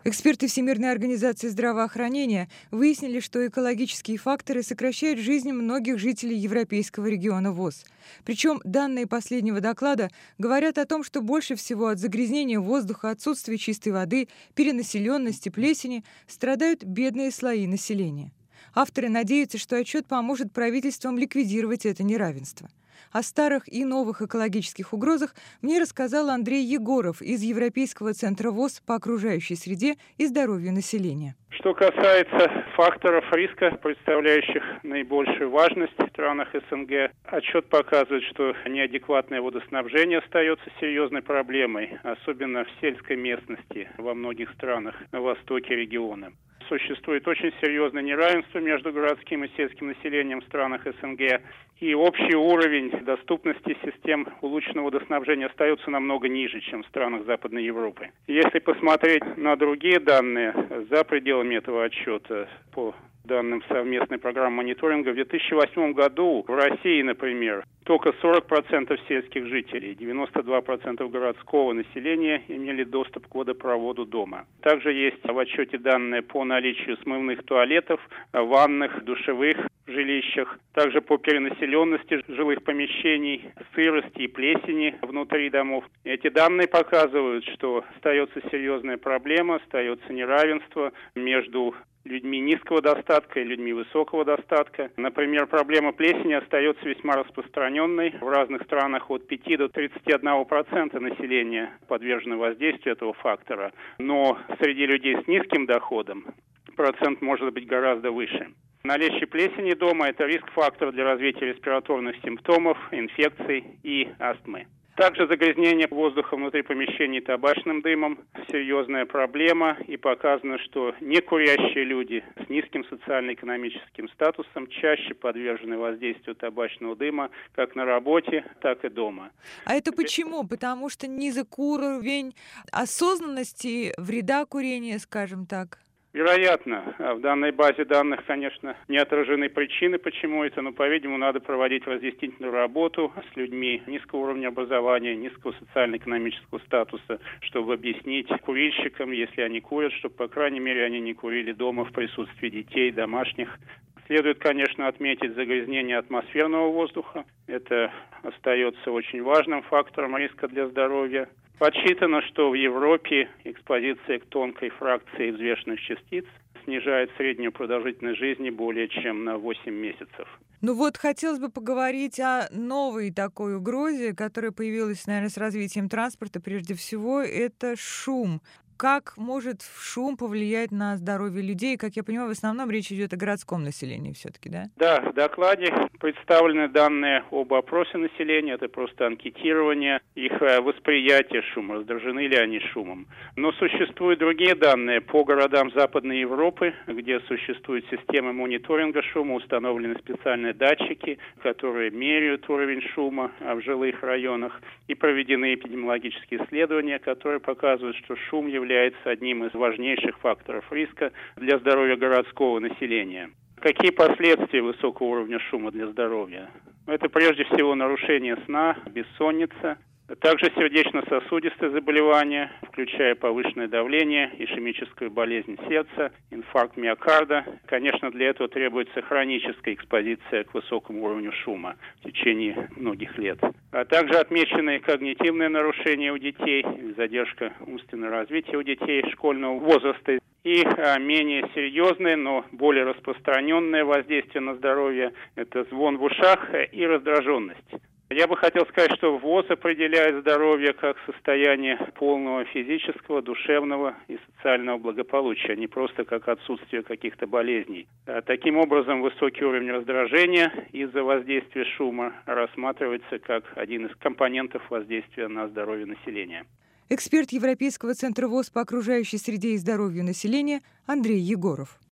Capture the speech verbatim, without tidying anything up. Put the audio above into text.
Эксперты Всемирной организации здравоохранения выяснили, что экологические факторы сокращают жизнь многих жителей европейского региона ВОЗ. Причем данные последнего доклада говорят о том, что больше всего от загрязнения воздуха, отсутствия чистой воды, перенаселенности, плесени страдают бедные слои населения. Авторы надеются, что отчет поможет правительствам ликвидировать это неравенство. О старых и новых экологических угрозах мне рассказал Андрей Егоров из Европейского центра ВОЗ по окружающей среде и здоровью населения. Что касается факторов риска, представляющих наибольшую важность в странах СНГ, отчет показывает, что неадекватное водоснабжение остается серьезной проблемой, особенно в сельской местности во многих странах на востоке региона. Существует очень серьезное неравенство между городским и сельским населением в странах СНГ, и общий уровень доступности систем улучшенного водоснабжения остается намного ниже, чем в странах Западной Европы. Если посмотреть на другие данные за пределами этого отчета, по данным совместной программы мониторинга, в две тысячи восьмом году в России, например, только сорок процентов сельских жителей, девяносто два процента городского населения имели доступ к водопроводу дома. Также есть в отчете данные по наличию смывных туалетов, ванных, душевых в жилищах, также по перенаселенности жилых помещений, сырости и плесени внутри домов. Эти данные показывают, что остается серьезная проблема, остается неравенство между людьми низкого достатка и людьми высокого достатка. Например, проблема плесени остается весьма распространенной. В разных странах от пяти до тридцати одного процента населения подвержено воздействию этого фактора. Но среди людей с низким доходом процент может быть гораздо выше. Наличие плесени дома – это риск-фактор для развития респираторных симптомов, инфекций и астмы. Также загрязнение воздуха внутри помещений табачным дымом – серьезная проблема, и показано, что некурящие люди с низким социально-экономическим статусом чаще подвержены воздействию табачного дыма как на работе, так и дома. А это почему? Потому что низок уровень осознанности вреда курения, скажем так. Вероятно. В данной базе данных, конечно, не отражены причины, почему это, но, по-видимому, надо проводить разъяснительную работу с людьми низкого уровня образования, низкого социально-экономического статуса, чтобы объяснить курильщикам, если они курят, чтобы, по крайней мере, они не курили дома в присутствии детей, домашних. Следует, конечно, отметить загрязнение атмосферного воздуха. Это остается очень важным фактором риска для здоровья. Подсчитано, что в Европе экспозиция к тонкой фракции взвешенных частиц снижает среднюю продолжительность жизни более чем на восемь месяцев. Ну вот, хотелось бы поговорить о новой такой угрозе, которая появилась, наверное, с развитием транспорта. Прежде всего, это шум. Как может шум повлиять на здоровье людей? Как я понимаю, в основном речь идет о городском населении все-таки, да? Да, в докладе представлены данные об опросе населения. Это просто анкетирование их восприятия шума, раздражены ли они шумом. Но существуют другие данные по городам Западной Европы, где существует система мониторинга шума, установлены специальные датчики, которые меряют уровень шума в жилых районах, и проведены эпидемиологические исследования, которые показывают, что шум является является одним из важнейших факторов риска для здоровья городского населения. Какие последствия высокого уровня шума для здоровья? Это прежде всего нарушение сна, бессонница, также сердечно-сосудистые заболевания, включая повышенное давление, ишемическую болезнь сердца, инфаркт миокарда. Конечно, для этого требуется хроническая экспозиция к высокому уровню шума в течение многих лет. А также отмечены когнитивные нарушения у детей, задержка умственного развития у детей школьного возраста и а, менее серьезное, но более распространенное воздействие на здоровье – это звон в ушах и раздраженность. Я бы хотел сказать, что ВОЗ определяет здоровье как состояние полного физического, душевного и социального благополучия, а не просто как отсутствие каких-то болезней. Таким образом, высокий уровень раздражения из-за воздействия шума рассматривается как один из компонентов воздействия на здоровье населения. Эксперт Европейского центра ВОЗ по окружающей среде и здоровью населения Андрей Егоров.